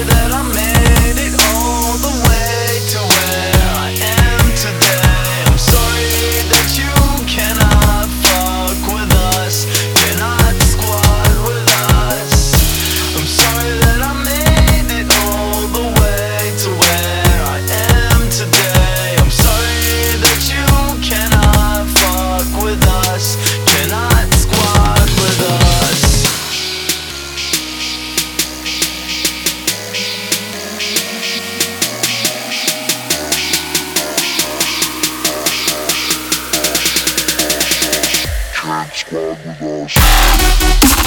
that I made it all the way to where I am today. I'm sorry that you cannot fuck with us, cannot squat with us. I'm sorry that I made it all the way to where I am today. I'm sorry that you cannot fuck with us, cannot squat with us. Can't squad with us.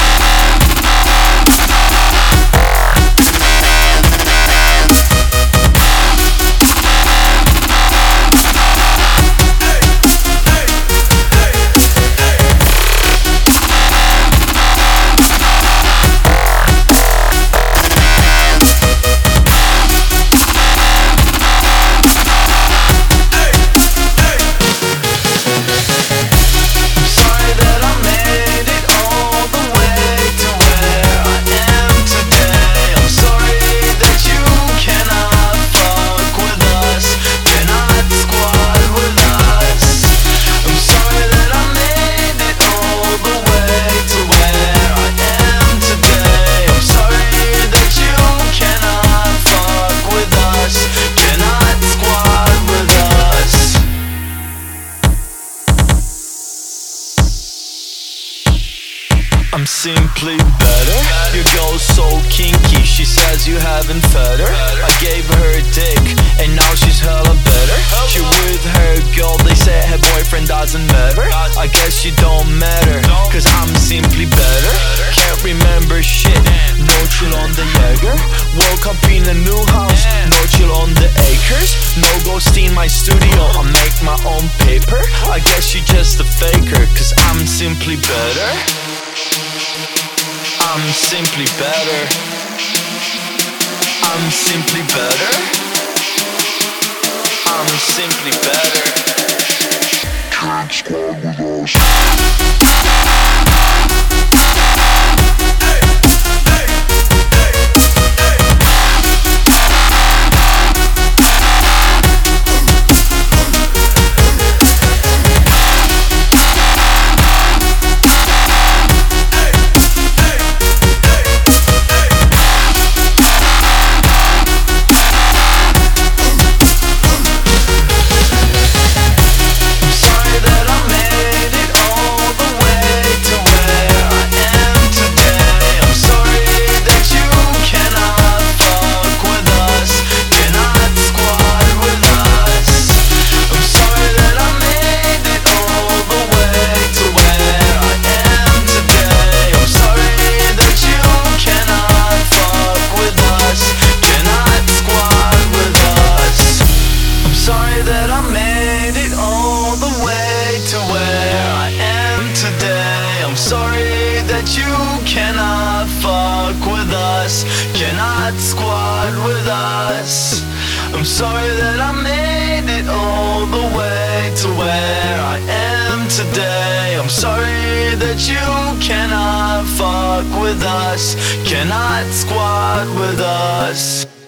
I'm simply better. Your girl's so kinky, she says you haven't fed her. I gave her a dick, and now she's hella better. She with her girl, they say her boyfriend doesn't matter. I guess she don't matter, cause I'm simply better. Can't remember shit, no chill on the Jaeger. Woke up in a new house, no chill on the acres. No ghost in my studio, I make my own paper. I guess she just a faker, cause I'm simply better. I'm simply better. I'm simply better. I'm simply better. Can't squad with us. That I made it all the way to where I am today. I'm sorry that you cannot fuck with us, cannot squat with us. I'm sorry that I made it all the way to where I am today. I'm sorry that you cannot fuck with us, cannot squat with us.